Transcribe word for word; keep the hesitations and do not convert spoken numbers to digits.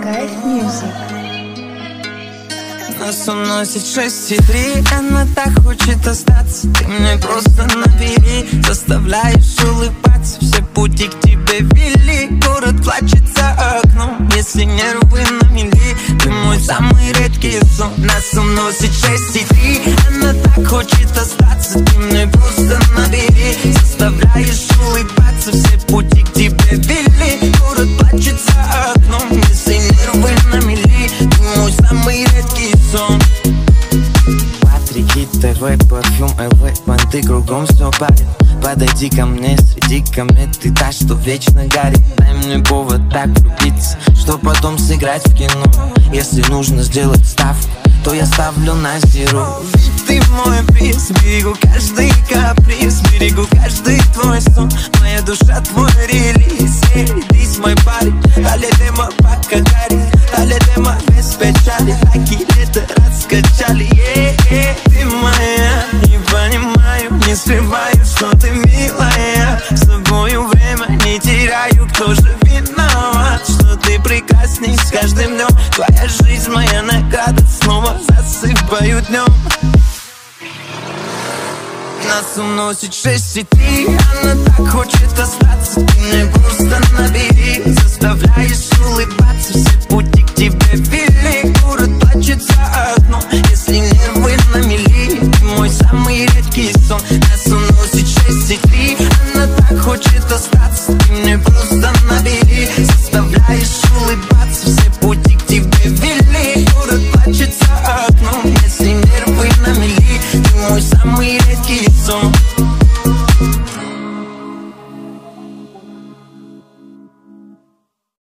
Кайф Мьюзик. Нас уносит шесть и три, она так хочет остаться. Ты мне просто набери, заставляешь улыбаться. Все пути к тебе вели, город плачет за окном. Если нервы на мели, ты мой самый редкий сон. Нас уносит шесть и три, она так хочет остаться. Ты мне просто набери, заставляешь улыбаться. Все пути к тебе вели, город плачет за окном. Если нервы на мели, ты мой самый редкий сон. Патрики, ТВ, парфюм, ЛВ, банты, кругом все парит. Подойди ко мне, среди комет, ты та, что вечно горит. Дай мне повод так влюбиться, что потом сыграть в кино. Если нужно сделать ставку, то я ставлю на зеро. Ты мой приз, берегу каждый каприз, берегу каждый твой сон. Моя душа твой релиз, эй, ты мой парень. Дали демо пока горит, дали демо без печали. Такие лето раскачали, эй, эй. Ты моя, не понимаю, не скрываю, что ты милая. С тобою время не теряю, кто же виноват, что ты прекрасней с каждым днем. Твоя жизнь, моя награда, снова засыпаю днем. Нас уносит шесть и три, она так хочет остаться. Ты мне просто набери, заставляешь улыбаться. Все пути к тебе вели, город плачет за окном. Если нервы на мели, ты мой самый редкий сон. Нас уносит шесть и три, она так хочет остаться. Ты мне просто набери, заставляешь